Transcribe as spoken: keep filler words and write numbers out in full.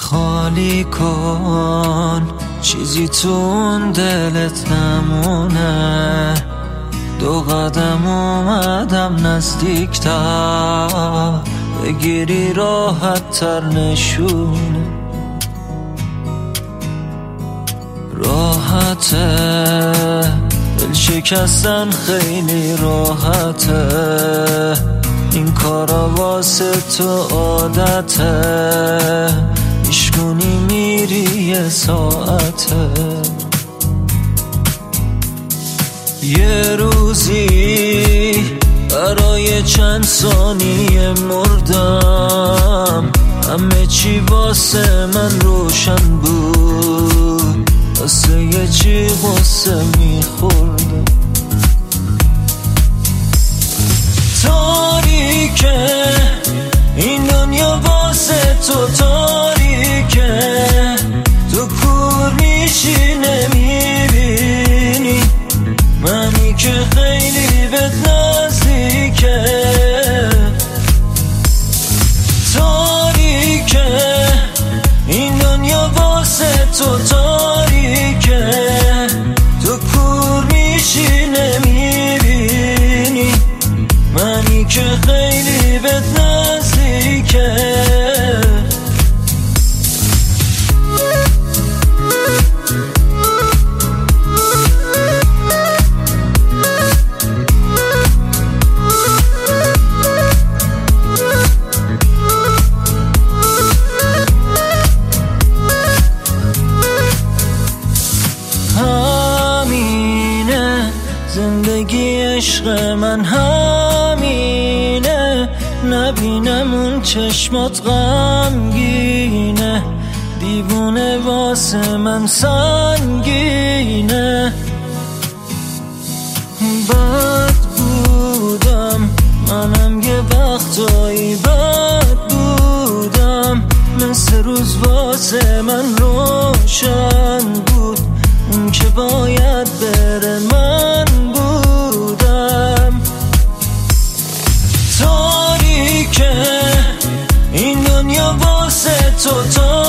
خالی کن، چیزی تو اون دلت نمونه. دو قدم اومدم نزدیکتر، بگیری راحت تر نشونه. راحته دل شکستن خیلی راحته، این کارا واسه تو عادته. میشکنی میری یه ساعته، یه روزی برای چند ثانیه مردم. همه چی واسه من روشن بود، واسه یه چی غصه میخوردم. تاریکه این دنیا واسه تو، تاریکه تو کور میشی نمیبینی منی که خیلی بهت نزدیکه. تاریکه این دنیا واسه تو، تاریکه تو کور میشی نمیبینی منی که خیلی بهت نزدیکه. زندگی عشق من همینه، نبینم اون چشمات غمگینه. دیوونه واسه من سنگینه. بد بودم منم یه وقتایی، بد بودم مثل روز واسه من روشن بود. اون که باید بره من بودم. تاریکه این دنیا واسه تو، تو